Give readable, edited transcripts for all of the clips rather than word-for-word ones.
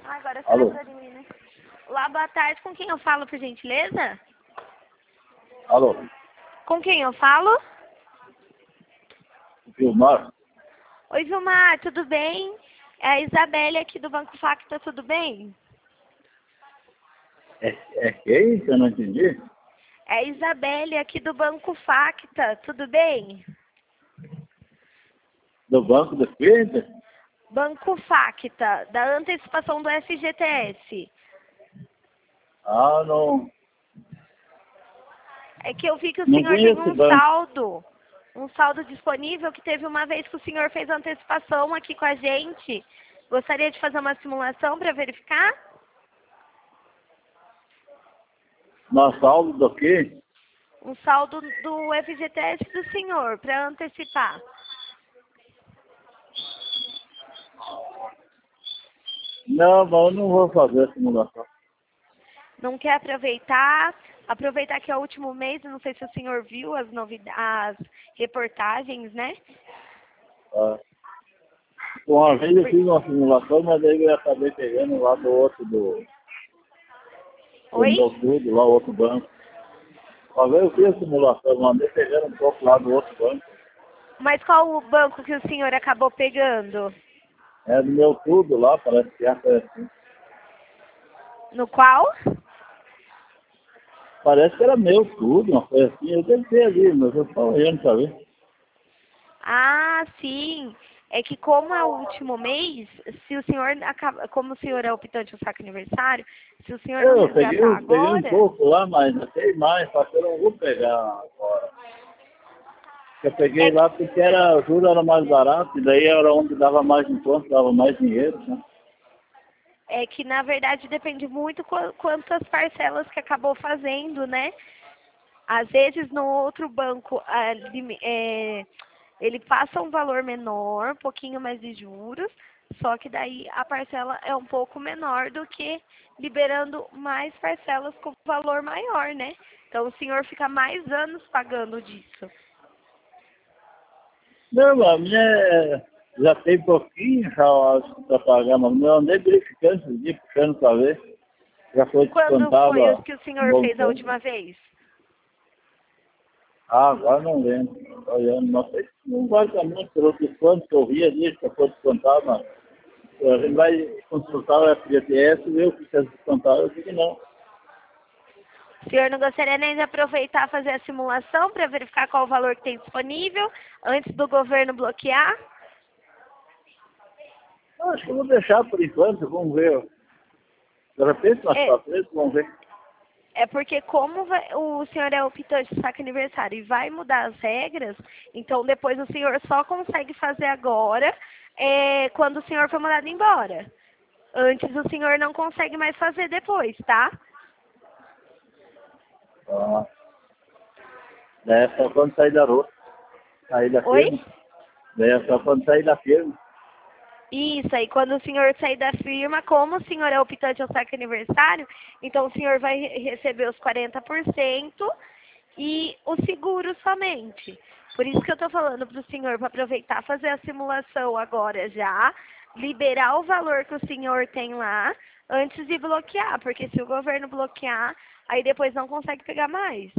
Agora você Alô? lembrou de mim, né? Olá, boa tarde. Com quem eu falo, por gentileza? Alô? Com quem eu falo? Vilmar? Oi, Vilmar, tudo bem? É a Isabelle aqui do Banco Facta, tudo bem? É quem? Que eu não entendi. É a Isabelle aqui do Banco Facta, tudo bem? Do Banco do Cliente? Banco Facta, da antecipação do FGTS. Ah, não. É que eu vi que o Não senhor tem conheço esse banco. um saldo disponível que teve uma vez que o senhor fez antecipação aqui com a gente. Gostaria de fazer uma simulação para verificar? Na saldo do quê? Um saldo do FGTS do senhor, para antecipar. Não, mas eu não vou fazer a simulação. Não quer aproveitar? Aproveitar que é o último mês, não sei se o senhor viu as novidades, as reportagens, né? Ah. Uma vez eu fiz uma simulação, mas daí eu acabei pegando lá do outro, do Oi? meu tudo, lá o outro banco. Uma vez eu fiz a simulação, mandei pegando um pouco lá do outro banco. Mas qual o banco que o senhor acabou pegando? É do meu tudo lá, parece que é assim. No qual? Parece que era meu tudo, uma coisa assim. Eu devo ter ali, mas eu estou olhando pra ver. Ah, sim. É que como é o último mês, se o senhor acaba, como o senhor é optante ao saque aniversário, se o senhor não Eu resgatar peguei um agora, pouco lá, mas não tem mais, só que eu não vou pegar agora. Eu peguei é lá que, porque era, o juro era mais barato, e daí era onde dava mais encontro, dava mais dinheiro, né? é que na verdade depende muito quantas parcelas que acabou fazendo, né? Às vezes no outro banco ele passa um valor menor, um pouquinho mais de juros, só que daí a parcela é um pouco menor do que liberando mais parcelas com valor maior, né? Então o senhor fica mais anos pagando disso. Não, a minha já tem pouquinho já para pagar, mas eu andei verificando esses dias, puxando para ver. Já foi Quando descontado foi há os que o um senhor bom fez a tempo. última vez? Ah, agora não lembro. Tô olhando, não sei se não vai muito pelo desconto que eu vi ali, que foi descontado, mas a gente vai consultar o FGTS e ver o que é descontado, eu digo não. O senhor não gostaria nem de aproveitar e fazer a simulação para verificar qual o valor que tem disponível antes do governo bloquear? Acho que eu vou deixar por enquanto, vamos ver. De repente, mais É, para frente, vamos ver. é porque como o senhor é optante de saque aniversário e vai mudar as regras, então depois o senhor só consegue fazer agora quando o senhor for mandado embora. Antes o senhor não consegue mais fazer depois, tá? Ah, daí é só quando sair da rua, sair da Oi? firma. Daí é só quando sair da firma. Isso, aí quando o senhor sair da firma, como o senhor é optante ao saque aniversário, então o senhor vai receber os 40% e o seguro somente. Por isso que eu estou falando para o senhor para aproveitar fazer a simulação agora já, liberar o valor que o senhor tem lá antes de bloquear, porque se o governo bloquear, aí depois não consegue pegar mais.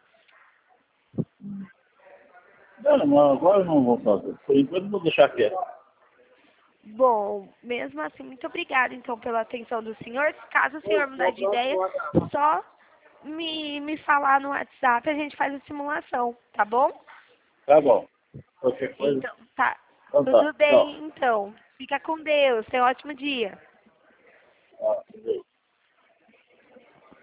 Não, mas agora eu não vou fazer. Por enquanto, vou deixar quieto. Bom, mesmo assim, muito obrigada então pela atenção do senhor. Caso o senhor mudar de ideia, só me falar no WhatsApp, a gente faz a simulação, tá bom? Tá bom. Qualquer coisa. Então, tá. Então tá. Tudo Tchau. bem, então. Fica com Deus. Tenha um ótimo dia. Ah, beleza.